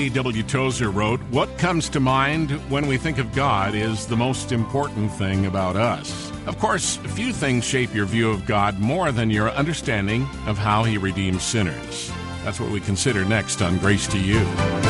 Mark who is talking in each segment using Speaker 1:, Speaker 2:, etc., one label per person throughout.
Speaker 1: A.W. Tozer wrote, "What comes to mind when we think of God is the most important thing about us." Of course, few things shape your view of God more than your understanding of how He redeems sinners. That's what we consider next on Grace to You.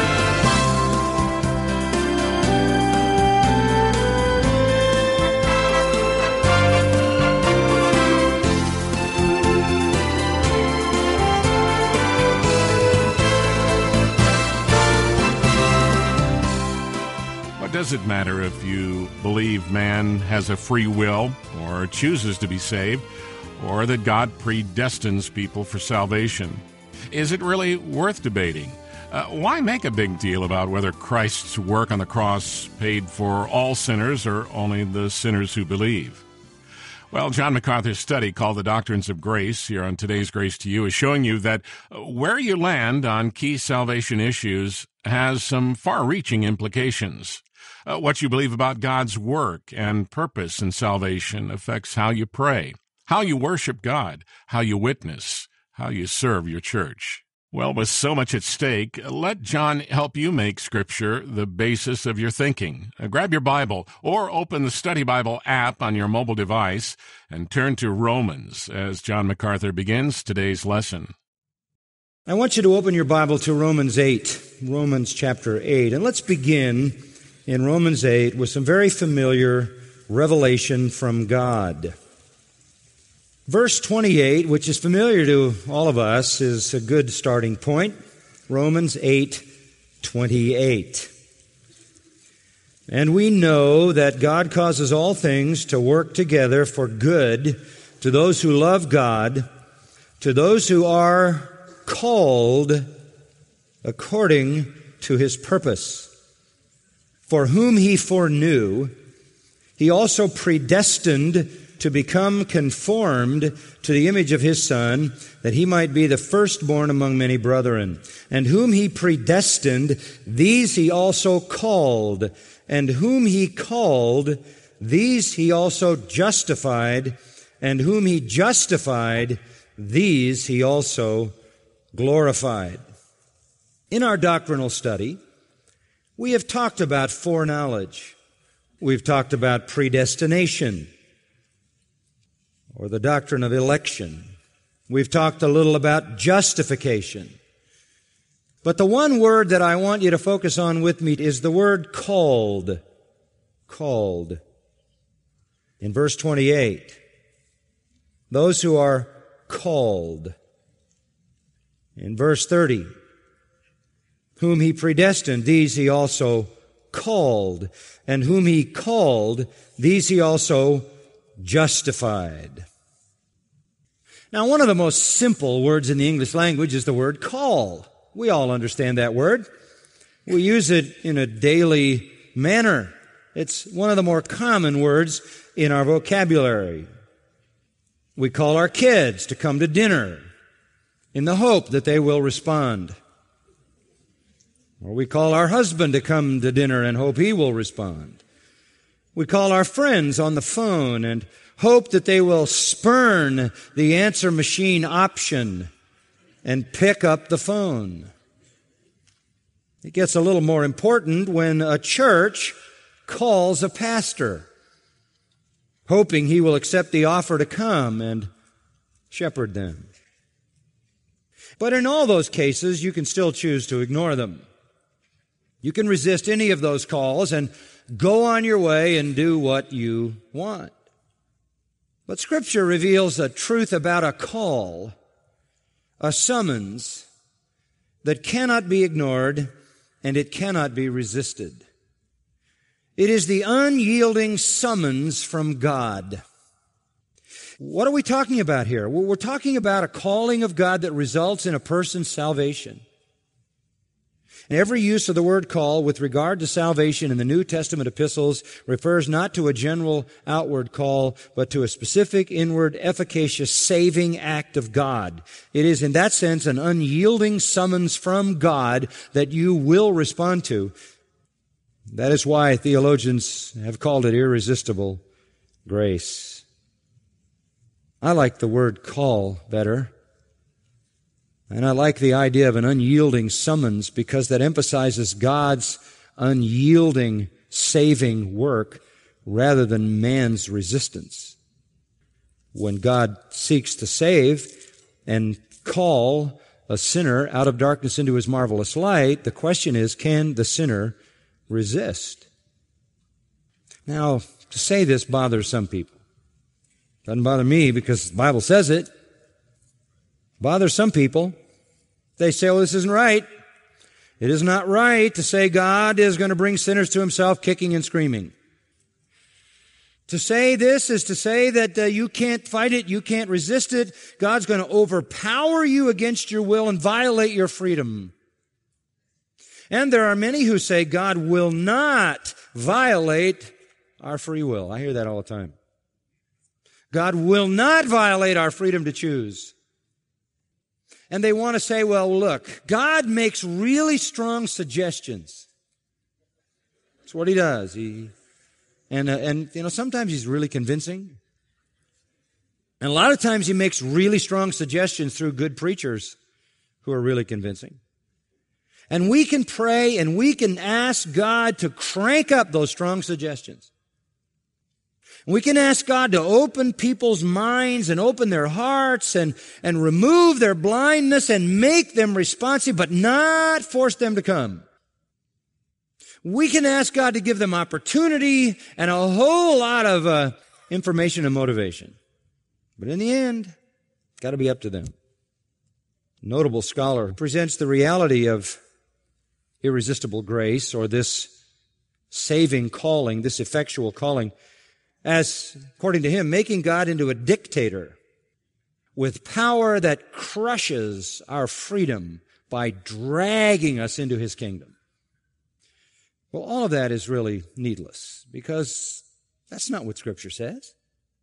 Speaker 1: Does it matter if you believe man has a free will or chooses to be saved, or that God predestines people for salvation? Is it really worth debating? Why make a big deal about whether Christ's work on the cross paid for all sinners or only the sinners who believe? Well, John MacArthur's study called The Doctrines of Grace here on today's Grace to You is showing you that where you land on key salvation issues has some far-reaching implications. What you believe about God's work and purpose in salvation affects how you pray, how you worship God, how you witness, how you serve your church. Well, with so much at stake, let John help you make Scripture the basis of your thinking. Grab your Bible or open the Study Bible app on your mobile device and turn to Romans as John MacArthur begins today's lesson.
Speaker 2: I want you to open your Bible to Romans 8, Romans chapter 8, and let's begin in Romans 8 with some very familiar revelation from God. Verse 28, which is familiar to all of us, is a good starting point. Romans 8:28. And we know that God causes all things to work together for good to those who love God, to those who are called according to His purpose. For whom He foreknew, He also predestined to become conformed to the image of His Son, that He might be the firstborn among many brethren. And whom He predestined, these He also called. And whom He called, these He also justified. And whom He justified, these He also glorified. In our doctrinal study, we have talked about foreknowledge. We've talked about predestination, or the doctrine of election. We've talked a little about justification. But the one word that I want you to focus on with me is the word called. Called. In verse 28, those who are called. In verse 30, whom He predestined, these He also called. And whom He called, these He also justified. Now, one of the most simple words in the English language is the word call. We all understand that word. We use it in a daily manner. It's one of the more common words in our vocabulary. We call our kids to come to dinner in the hope that they will respond. Or we call our husband to come to dinner and hope he will respond. We call our friends on the phone and hope that they will spurn the answer machine option and pick up the phone. It gets a little more important when a church calls a pastor, hoping he will accept the offer to come and shepherd them. But in all those cases, you can still choose to ignore them. You can resist any of those calls and go on your way and do what you want. But Scripture reveals a truth about a call, a summons, that cannot be ignored and it cannot be resisted. It is the unyielding summons from God. What are we talking about here? Well, we're talking about a calling of God that results in a person's salvation. And every use of the word call with regard to salvation in the New Testament epistles refers not to a general outward call, but to a specific inward, efficacious, saving act of God. It is in that sense an unyielding summons from God that you will respond to. That is why theologians have called it irresistible grace. I like the word call better. And I like the idea of an unyielding summons because that emphasizes God's unyielding, saving work rather than man's resistance. When God seeks to save and call a sinner out of darkness into His marvelous light, the question is, can the sinner resist? Now, to say this bothers some people. Doesn't bother me because the Bible says it. Bothers some people. They say, this isn't right. It is not right to say God is going to bring sinners to Himself kicking and screaming. To say this is to say that you can't fight it, you can't resist it. God's going to overpower you against your will and violate your freedom. And there are many who say God will not violate our free will. I hear that all the time. God will not violate our freedom to choose. And they want to say, well, look, God makes really strong suggestions. That's what He does. Sometimes He's really convincing. And a lot of times He makes really strong suggestions through good preachers who are really convincing. And we can pray and we can ask God to crank up those strong suggestions. We can ask God to open people's minds and open their hearts and remove their blindness and make them responsive, but not force them to come. We can ask God to give them opportunity and a whole lot of information and motivation. But in the end, it's got to be up to them. A notable scholar presents the reality of irresistible grace, or this saving calling, this effectual calling, as, according to him, making God into a dictator with power that crushes our freedom by dragging us into His kingdom. Well, all of that is really needless because that's not what Scripture says.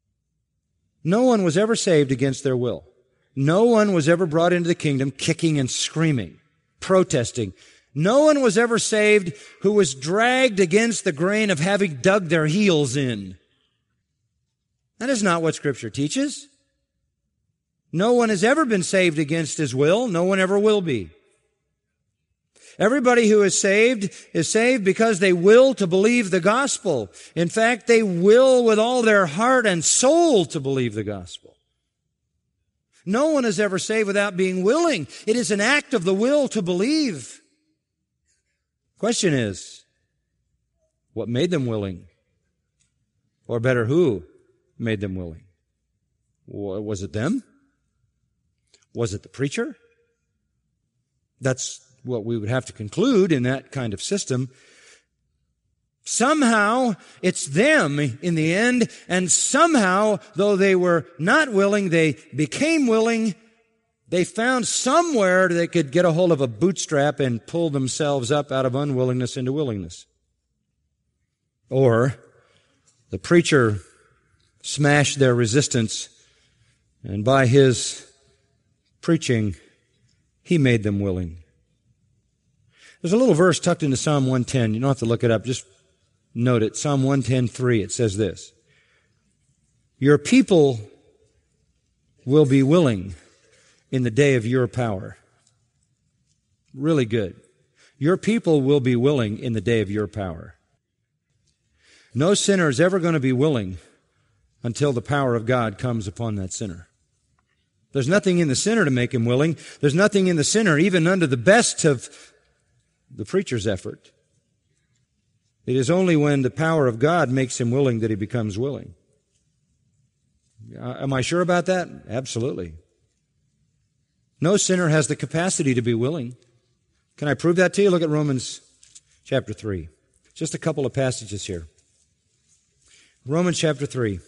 Speaker 2: No one was ever saved against their will. No one was ever brought into the kingdom kicking and screaming, protesting. No one was ever saved who was dragged against the grain of having dug their heels in. That is not what Scripture teaches. No one has ever been saved against his will. No one ever will be. Everybody who is saved because they will to believe the gospel. In fact, they will with all their heart and soul to believe the gospel. No one is ever saved without being willing. It is an act of the will to believe. Question is, what made them willing? Or better, who made them willing? Was it them? Was it the preacher? That's what we would have to conclude in that kind of system. Somehow it's them in the end, and somehow, though they were not willing, they became willing. They found somewhere they could get a hold of a bootstrap and pull themselves up out of unwillingness into willingness. Or the preacher smashed their resistance, and by his preaching, he made them willing. There's a little verse tucked into Psalm 110. You don't have to look it up. Just note it. Psalm 110:3. It says this: your people will be willing in the day of your power. Really good. Your people will be willing in the day of your power. No sinner is ever going to be willing until the power of God comes upon that sinner. There's nothing in the sinner to make him willing. There's nothing in the sinner, even under the best of the preacher's effort. It is only when the power of God makes him willing that he becomes willing. Am I sure about that? Absolutely. No sinner has the capacity to be willing. Can I prove that to you? Look at Romans chapter 3. Just a couple of passages here. Romans chapter 3.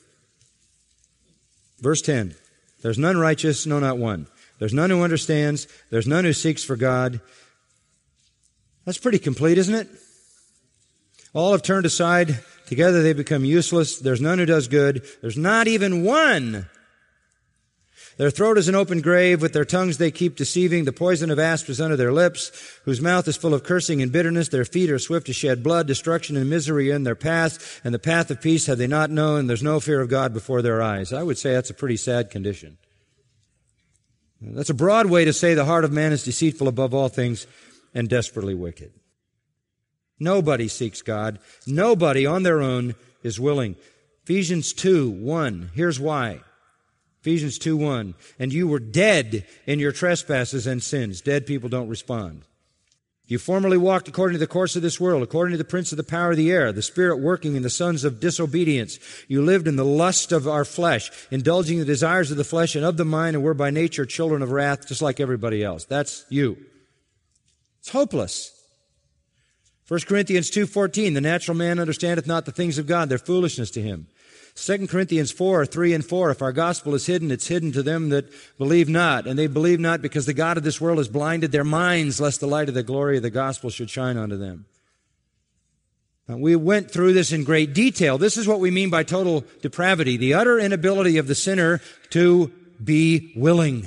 Speaker 2: Verse 10, there's none righteous, no, not one. There's none who understands. There's none who seeks for God. That's pretty complete, isn't it? All have turned aside. Together they become useless. There's none who does good. There's not even one. Their throat is an open grave. With their tongues they keep deceiving. The poison of asp is under their lips, whose mouth is full of cursing and bitterness. Their feet are swift to shed blood. Destruction and misery in their path, and the path of peace have they not known. There's no fear of God before their eyes. I would say that's a pretty sad condition. That's a broad way to say the heart of man is deceitful above all things and desperately wicked. Nobody seeks God. Nobody on their own is willing. Ephesians 2:1. Here's why. Ephesians 2:1. And you were dead in your trespasses and sins. Dead people don't respond. You formerly walked according to the course of this world, according to the prince of the power of the air, the spirit working in the sons of disobedience. You lived in the lust of our flesh, indulging the desires of the flesh and of the mind, and were by nature children of wrath, just like everybody else. That's you. It's hopeless. 1 Corinthians 2:14, the natural man understandeth not the things of God, they're foolishness to him. 2 Corinthians 4:3 and 4, if our gospel is hidden, it's hidden to them that believe not. And they believe not because the God of this world has blinded their minds, lest the light of the glory of the gospel should shine unto them. Now, we went through this in great detail. This is what we mean by total depravity, the utter inability of the sinner to be willing.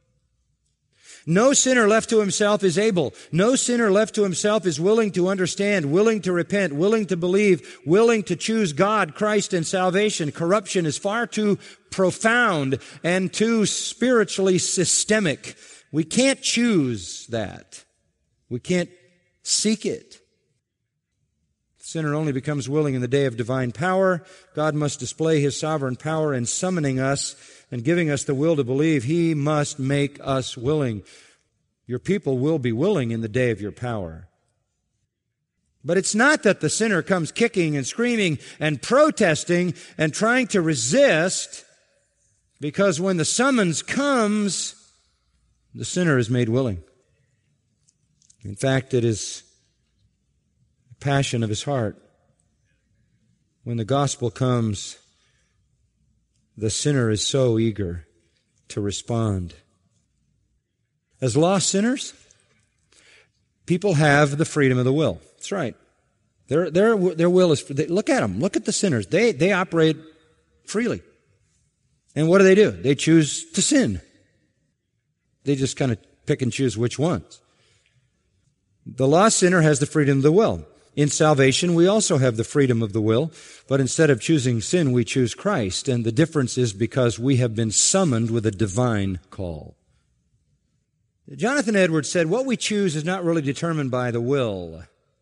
Speaker 2: No sinner left to himself is able. No sinner left to himself is willing to understand, willing to repent, willing to believe, willing to choose God, Christ, and salvation. Corruption is far too profound and too spiritually systemic. We can't choose that. We can't seek it. The sinner only becomes willing in the day of divine power. God must display His sovereign power in summoning us and giving us the will to believe. He must make us willing. Your people will be willing in the day of your power. But it's not that the sinner comes kicking and screaming and protesting and trying to resist, because when the summons comes, the sinner is made willing. In fact, it is the passion of his heart. When the gospel comes, the sinner is so eager to respond. As lost sinners, people have the freedom of the will. That's right. Their will is, look at them. Look at the sinners. They operate freely. And what do? They choose to sin. They just kind of pick and choose which ones. The lost sinner has the freedom of the will. In salvation, we also have the freedom of the will, but instead of choosing sin, we choose Christ. And the difference is because we have been summoned with a divine call. Jonathan Edwards said, what we choose is not really determined by the will,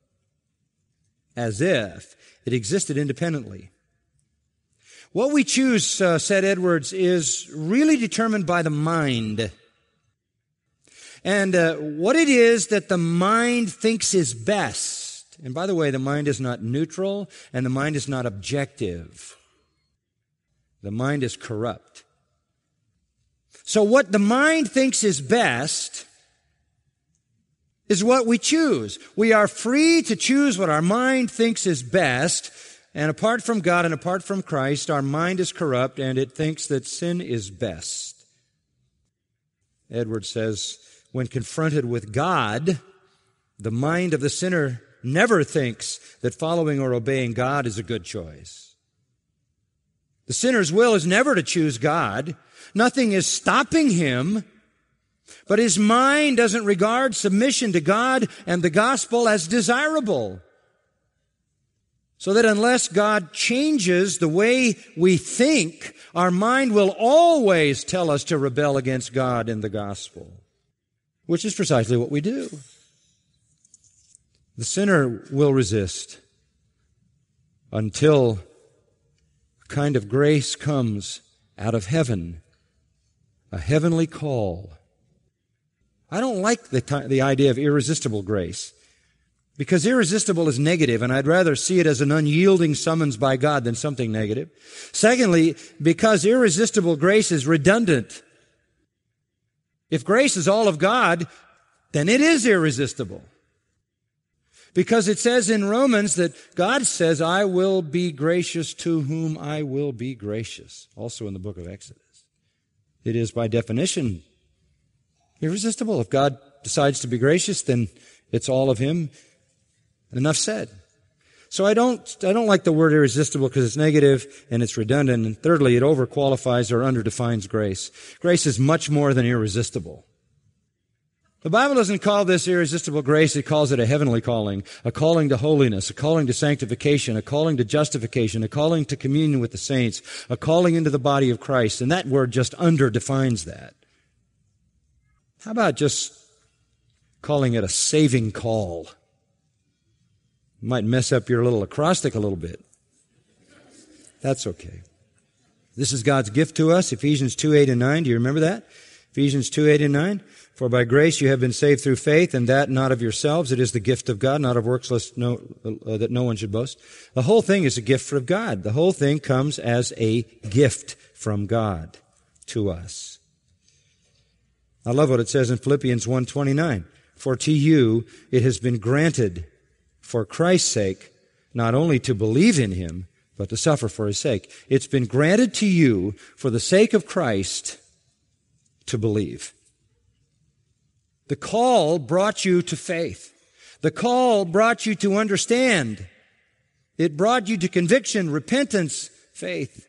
Speaker 2: as if it existed independently. What we choose, said Edwards, is really determined by the mind. And what it is that the mind thinks is best. And by the way, the mind is not neutral, and the mind is not objective. The mind is corrupt. So what the mind thinks is best is what we choose. We are free to choose what our mind thinks is best, and apart from God and apart from Christ, our mind is corrupt, and it thinks that sin is best. Edwards says, when confronted with God, the mind of the sinner never thinks that following or obeying God is a good choice. The sinner's will is never to choose God. Nothing is stopping him, but his mind doesn't regard submission to God and the gospel as desirable. So that unless God changes the way we think, our mind will always tell us to rebel against God and the gospel, which is precisely what we do. The sinner will resist until a kind of grace comes out of heaven, a heavenly call. I don't like the idea of irresistible grace, because irresistible is negative, and I'd rather see it as an unyielding summons by God than something negative. Secondly, because irresistible grace is redundant. If grace is all of God, then it is irresistible. Because it says in Romans that God says, I will be gracious to whom I will be gracious. Also in the book of Exodus. It is by definition irresistible. If God decides to be gracious, then it's all of Him. Enough said. So I don't like the word irresistible because it's negative and it's redundant. And thirdly, it overqualifies or underdefines grace. Grace is much more than irresistible. The Bible doesn't call this irresistible grace, it calls it a heavenly calling, a calling to holiness, a calling to sanctification, a calling to justification, a calling to communion with the saints, a calling into the body of Christ, and that word just underdefines that. How about just calling it a saving call? Might mess up your little acrostic a little bit. That's okay. This is God's gift to us, Ephesians 2:8 and 9. Do you remember that? Ephesians 2:8 and 9. For by grace you have been saved through faith, and that not of yourselves. It is the gift of God, not of works, lest that no one should boast. The whole thing is a gift from God. The whole thing comes as a gift from God to us. I love what it says in Philippians 1:29. For to you it has been granted for Christ's sake, not only to believe in Him, but to suffer for His sake. It's been granted to you for the sake of Christ to believe. The call brought you to faith. The call brought you to understand. It brought you to conviction, repentance, faith.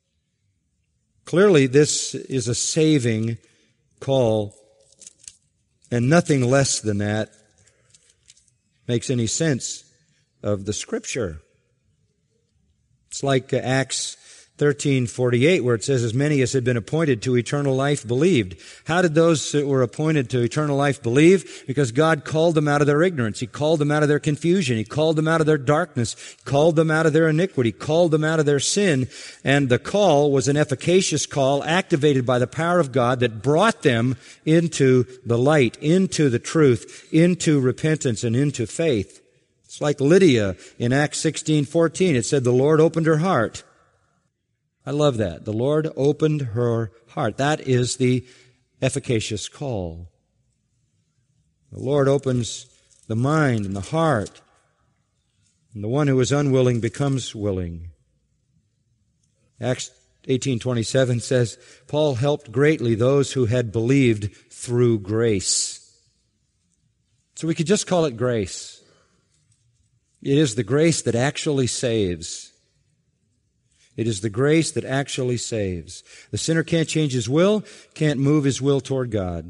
Speaker 2: Clearly, this is a saving call, and nothing less than that makes any sense of the Scripture. It's like Acts 13:48, where it says, as many as had been appointed to eternal life believed. How did those that were appointed to eternal life believe? Because God called them out of their ignorance. He called them out of their confusion. He called them out of their darkness. He called them out of their iniquity. He called them out of their sin. And the call was an efficacious call activated by the power of God that brought them into the light, into the truth, into repentance, and into faith. It's like Lydia in Acts 16:14. It said, the Lord opened her heart. I love that. The Lord opened her heart. That is the efficacious call. The Lord opens the mind and the heart, and the one who is unwilling becomes willing. Acts 18:27 says, Paul helped greatly those who had believed through grace. So we could just call it grace. It is the grace that actually saves. It is the grace that actually saves. The sinner can't change his will, can't move his will toward God.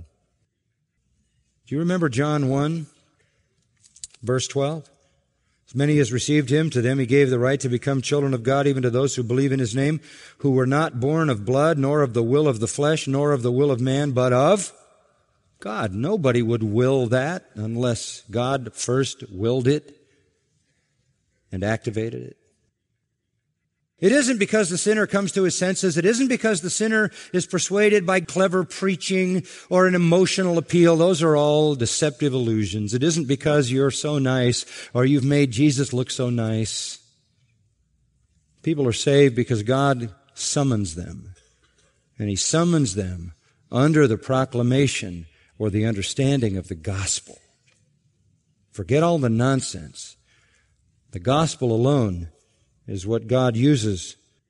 Speaker 2: Do you remember John 1, verse 12? As many as received Him, to them He gave the right to become children of God, even to those who believe in His name, who were not born of blood, nor of the will of the flesh, nor of the will of man, but of God. Nobody would will that unless God first willed it and activated it. It isn't because the sinner comes to his senses. It isn't because the sinner is persuaded by clever preaching or an emotional appeal. Those are all deceptive illusions. It isn't because you're so nice or you've made Jesus look so nice. People are saved because God summons them. And He summons them under the proclamation or the understanding of the gospel. Forget all the nonsense. The gospel alone is what God uses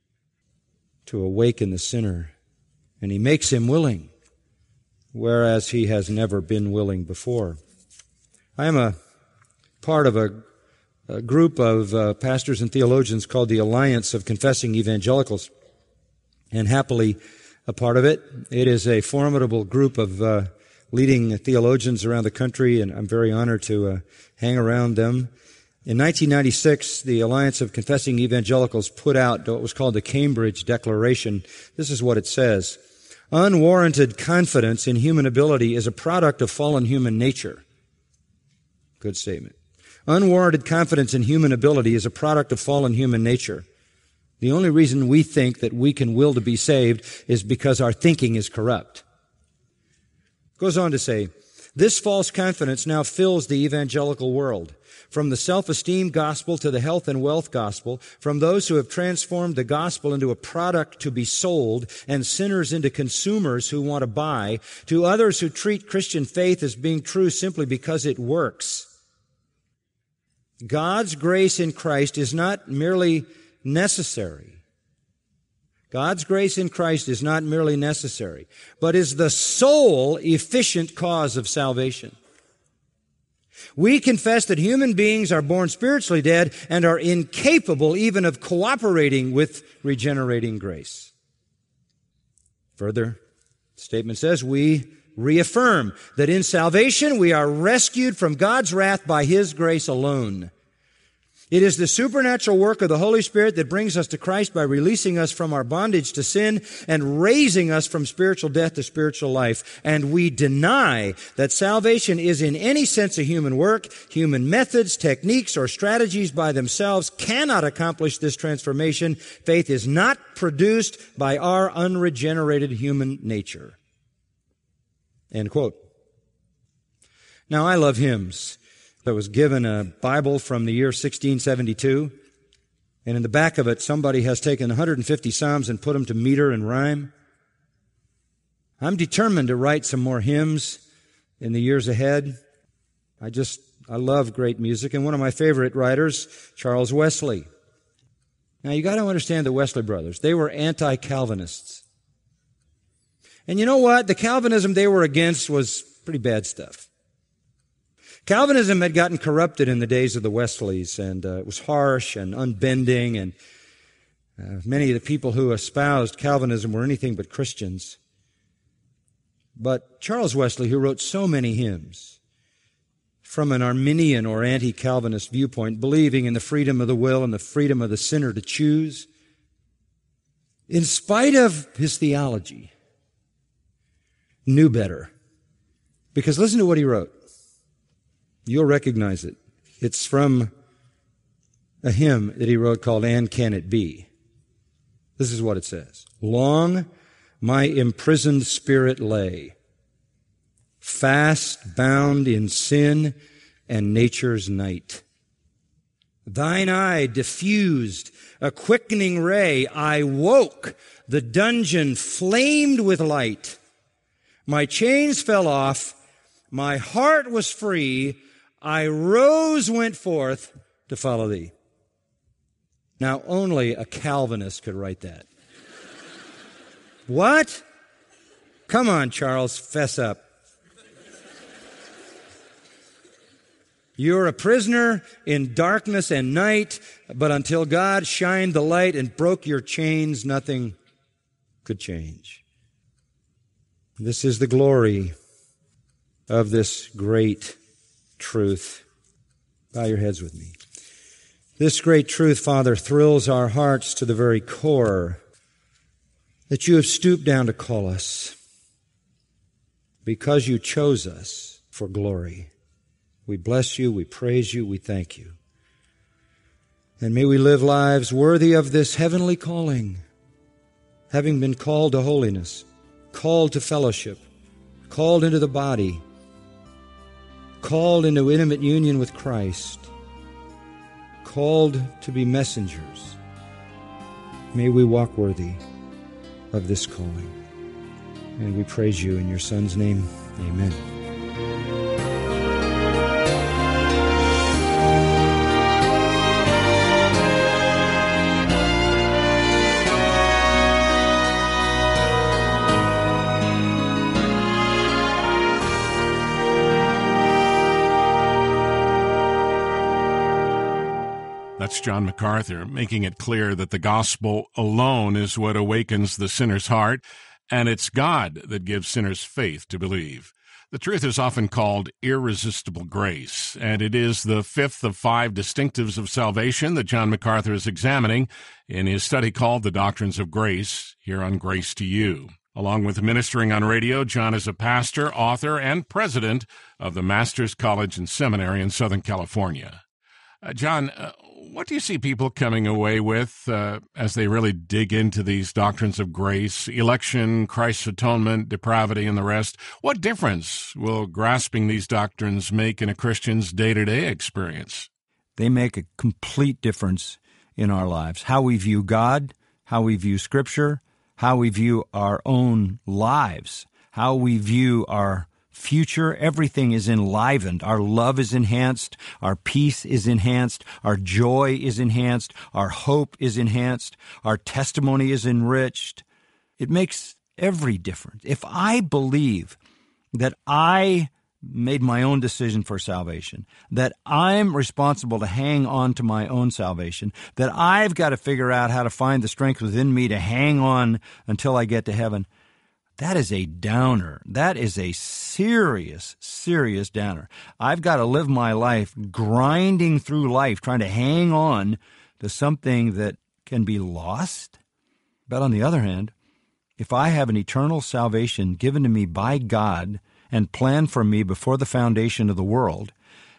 Speaker 2: to awaken the sinner. And He makes him willing, whereas he has never been willing before. I am a part of a group of pastors and theologians called the Alliance of Confessing Evangelicals, and happily a part of it. It is a formidable group of leading theologians around the country, and I'm very honored to hang around them. In 1996, the Alliance of Confessing Evangelicals put out what was called the Cambridge Declaration. This is what it says. Unwarranted confidence in human ability is a product of fallen human nature. Good statement. Unwarranted confidence in human ability is a product of fallen human nature. The only reason we think that we can will to be saved is because our thinking is corrupt. Goes on to say, this false confidence now fills the evangelical world. From the self-esteem gospel to the health and wealth gospel, from those who have transformed the gospel into a product to be sold and sinners into consumers who want to buy, to others who treat Christian faith as being true simply because it works. God's grace in Christ is not merely necessary. God's grace in Christ is not merely necessary, but is the sole efficient cause of salvation. We confess that human beings are born spiritually dead and are incapable even of cooperating with regenerating grace. Further, the statement says, we reaffirm that in salvation we are rescued from God's wrath by His grace alone. It is the supernatural work of the Holy Spirit that brings us to Christ by releasing us from our bondage to sin and raising us from spiritual death to spiritual life. And we deny that salvation is in any sense a human work. Human methods, techniques, or strategies by themselves cannot accomplish this transformation. Faith is not produced by our unregenerated human nature. End quote. Now, I love hymns. I was given a Bible from the year 1672, and in the back of it, somebody has taken 150 Psalms and put them to meter and rhyme. I'm determined to write some more hymns in the years ahead. I love great music, and one of my favorite writers, Charles Wesley. Now, you got to understand the Wesley brothers. They were anti-Calvinists. And you know what? The Calvinism they were against was pretty bad stuff. Calvinism had gotten corrupted in the days of the Wesleys, and it was harsh and unbending, and many of the people who espoused Calvinism were anything but Christians. But Charles Wesley, who wrote so many hymns from an Arminian or anti-Calvinist viewpoint, believing in the freedom of the will and the freedom of the sinner to choose, in spite of his theology, knew better. Because listen to what he wrote. You'll recognize it. It's from a hymn that he wrote called "And Can It Be?" This is what it says. Long my imprisoned spirit lay, fast bound in sin and nature's night. Thine eye diffused a quickening ray. I woke, the dungeon flamed with light. My chains fell off, my heart was free, I rose, went forth to follow thee. Now, only a Calvinist could write that. What? Come on, Charles, fess up. You're a prisoner in darkness and night, but until God shined the light and broke your chains, nothing could change. This is the glory of this great truth. Bow your heads with me. This great truth, Father, thrills our hearts to the very core, that you have stooped down to call us because you chose us for glory. We bless you, we praise you, we thank you. And may we live lives worthy of this heavenly calling, having been called to holiness, called to fellowship, called into the body, called into intimate union with Christ, called to be messengers. May we walk worthy of this calling. And we praise you in your Son's name. Amen.
Speaker 1: That's John MacArthur, making it clear that the gospel alone is what awakens the sinner's heart, and it's God that gives sinners faith to believe. The truth is often called irresistible grace, and it is the fifth of 5 distinctives of salvation that John MacArthur is examining in his study called The Doctrines of Grace, here on Grace to You. Along with ministering on radio, John is a pastor, author, and president of the Master's College and Seminary in Southern California. John, what do you see people coming away with as they really dig into these doctrines of grace, election, Christ's atonement, depravity, and the rest? What difference will grasping these doctrines make in a Christian's day-to-day experience?
Speaker 3: They make a complete difference in our lives. How we view God, how we view Scripture, how we view our own lives, how we view our future. Everything is enlivened. Our love is enhanced. Our peace is enhanced. Our joy is enhanced. Our hope is enhanced. Our testimony is enriched. It makes every difference. If I believe that I made my own decision for salvation, that I'm responsible to hang on to my own salvation, that I've got to figure out how to find the strength within me to hang on until I get to heaven, that is a downer. That is a serious, serious downer. I've got to live my life grinding through life, trying to hang on to something that can be lost. But on the other hand, if I have an eternal salvation given to me by God and planned for me before the foundation of the world,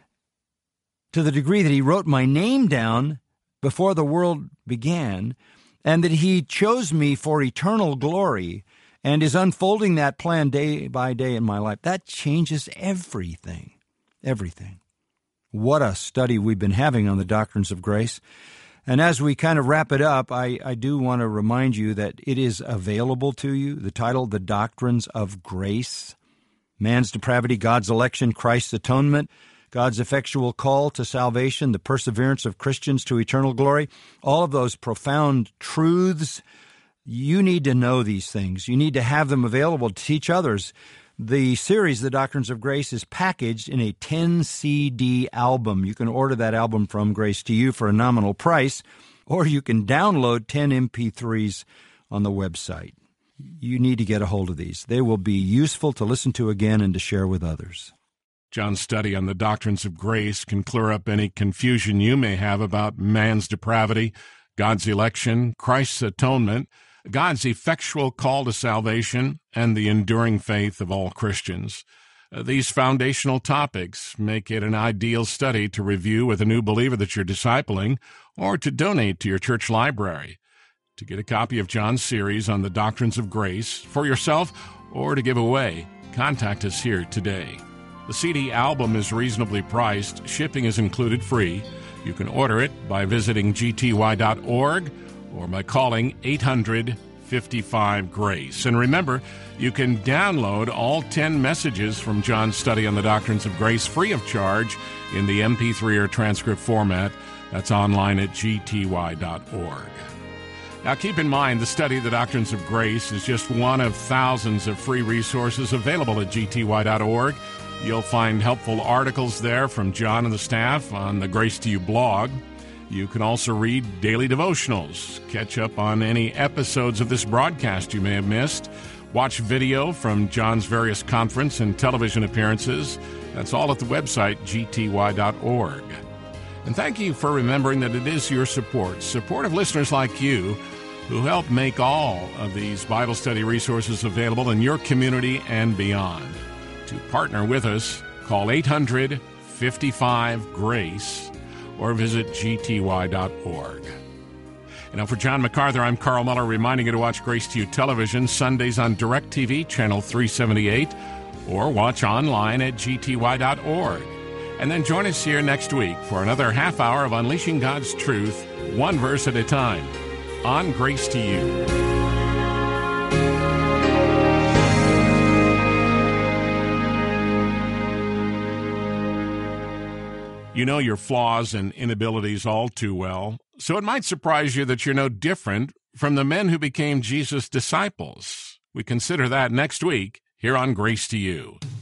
Speaker 3: to the degree that He wrote my name down before the world began, and that He chose me for eternal glory and is unfolding that plan day by day in my life, that changes everything. Everything. What a study we've been having on the doctrines of grace. And as we kind of wrap it up, I do want to remind you that it is available to you. The title, The Doctrines of Grace, Man's Depravity, God's Election, Christ's Atonement, God's Effectual Call to Salvation, the Perseverance of Christians to Eternal Glory. All of those profound truths, you need to know these things. You need to have them available to teach others. The series, The Doctrines of Grace, is packaged in a 10-CD album. You can order that album from Grace to You for a nominal price, or you can download 10 MP3s on the website. You need to get a hold of these. They will be useful to listen to again and to share with others.
Speaker 1: John's study on the doctrines of grace can clear up any confusion you may have about man's depravity, God's election, Christ's atonement, God's effectual call to salvation, and the enduring faith of all Christians. These foundational topics make it an ideal study to review with a new believer that you're discipling, or to donate to your church library. To get a copy of John's series on the doctrines of grace for yourself or to give away, contact us here today. The CD album is reasonably priced. Shipping is included free. You can order it by visiting gty.org or by calling 800-55-GRACE. And remember, you can download all 10 messages from John's study on the doctrines of grace free of charge in the MP3 or transcript format. That's online at gty.org. Now, keep in mind, the study of the doctrines of grace is just one of thousands of free resources available at gty.org. You'll find helpful articles there from John and the staff on the Grace to You blog. You can also read daily devotionals, catch up on any episodes of this broadcast you may have missed, watch video from John's various conference and television appearances. That's all at the website, gty.org. And thank you for remembering that it is your support of listeners like you, who help make all of these Bible study resources available in your community and beyond. To partner with us, call 800-55-GRACE or visit gty.org. And now for John MacArthur, I'm Carl Muller, reminding you to watch Grace to You television Sundays on DirecTV, channel 378, or watch online at gty.org. And then join us here next week for another half hour of Unleashing God's Truth, one verse at a time, on Grace to You. You know your flaws and inabilities all too well, so it might surprise you that you're no different from the men who became Jesus' disciples. We consider that next week here on Grace to You.